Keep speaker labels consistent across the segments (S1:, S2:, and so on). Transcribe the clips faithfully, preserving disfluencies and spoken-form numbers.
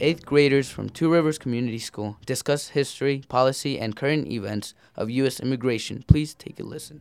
S1: eighth graders from Two Rivers Community School discuss history, policy, and current events of U S immigration. Please take a listen.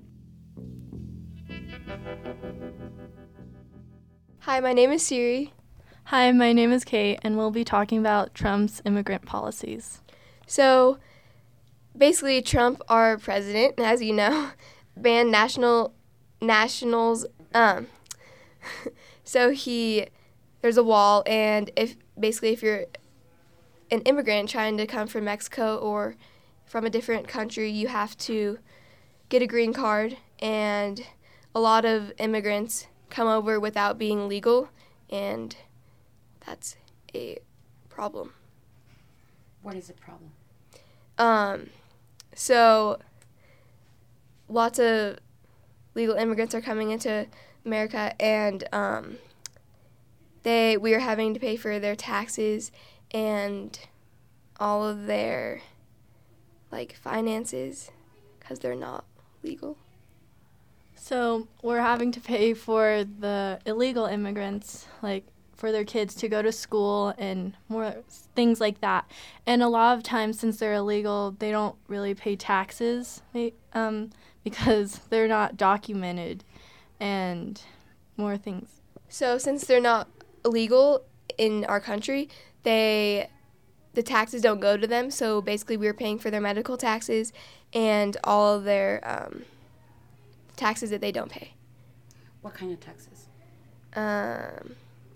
S2: Hi, my name is Siri.
S3: Hi, my name is Kate, and we'll be talking about Trump's immigrant policies.
S2: So, basically, Trump, our president, as you know, banned national nationals. Um, so he, there's a wall, and if basically if you're an immigrant trying to come from Mexico or from a different country, you have to get a green card, and a lot of immigrants come over without being legal, and that's a problem.
S4: What is the problem?
S2: Um, so lots of legal immigrants are coming into America, and um, they we are having to pay for their taxes and all of their like finances because they're not legal.
S3: So we're having to pay for the illegal immigrants, like for their kids to go to school and more things like that. And a lot of times, since they're illegal, they don't really pay taxes they, um, because they're not documented and more things.
S2: So since they're not illegal in our country, they the taxes don't go to them. So basically, we're paying for their medical taxes and all of their um, taxes that they don't pay.
S4: What kind of taxes?
S2: Um,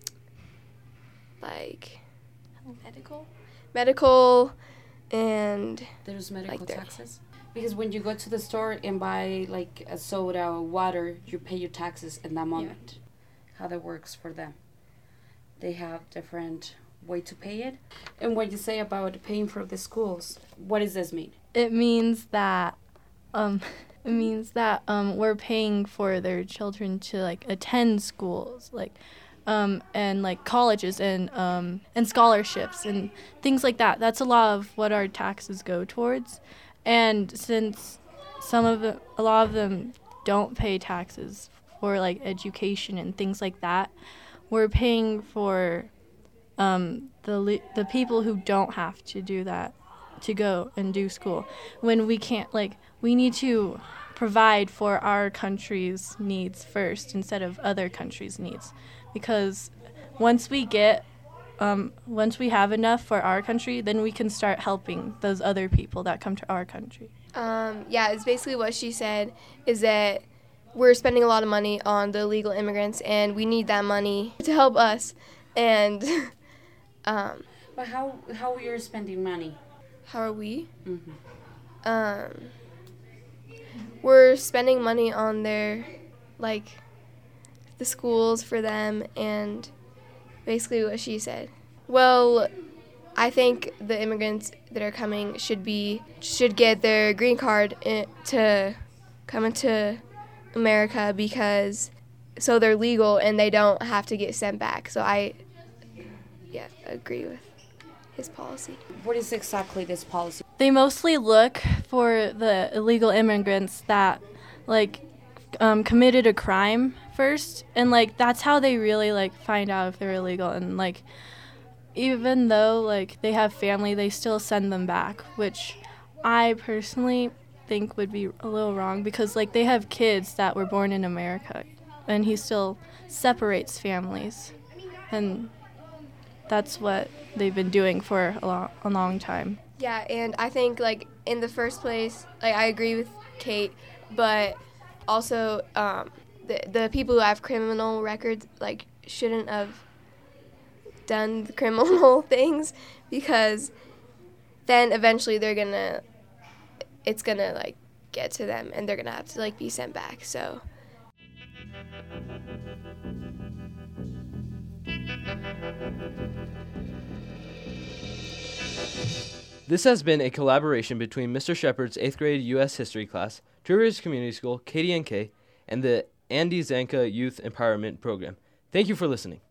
S2: like medical, medical, and
S4: There's medical
S2: like their-
S4: taxes? Because when you go to the store and buy like a soda or water, you pay your taxes in that moment. How that works for them. They have different way to pay it. And what you say about paying for the schools, what does this mean?
S3: It means that um, it means that um, we're paying for their children to like attend schools, like um, and like colleges and um, and scholarships and things like that. That's a lot of what our taxes go towards. And since some of the, a lot of them don't pay taxes for like education and things like that, we're paying for um, the le- the people who don't have to do that to go and do school. When we can't, like, we need to provide for our country's needs first instead of other countries' needs, because once we get Um, once we have enough for our country, then we can start helping those other people that come to our country.
S2: Um, yeah, it's basically what she said, is that we're spending a lot of money on the illegal immigrants, and we need that money to help us. And um,
S4: But how how we are spending money?
S2: how are we?
S4: Mm-hmm.
S2: Um, we're spending money on their, like, the schools for them, and basically what she said. Well, I think the immigrants that are coming should be should get their green card in, to come into America, because so they're legal and they don't have to get sent back. So I, yeah, agree with his policy.
S4: What is exactly this policy?
S3: They mostly look for the illegal immigrants that, like, um, committed a crime first, and like that's how they really like find out if they're illegal. And like even though like they have family, they still send them back, which I personally think would be a little wrong, because like they have kids that were born in America, and he still separates families, and that's what they've been doing for a long, a long time.
S2: Yeah, and I think, like, in the first place, like, I agree with Kate, but also um, the the people who have criminal records, like, shouldn't have done the criminal things, because then eventually they're gonna, it's gonna, like, get to them, and they're gonna have to, like, be sent back, so.
S5: This has been a collaboration between Mister Shepard's eighth grade U S History class, Two Rivers Community School, K D N K, and the Andy Zanka Youth Empowerment Program. Thank you for listening.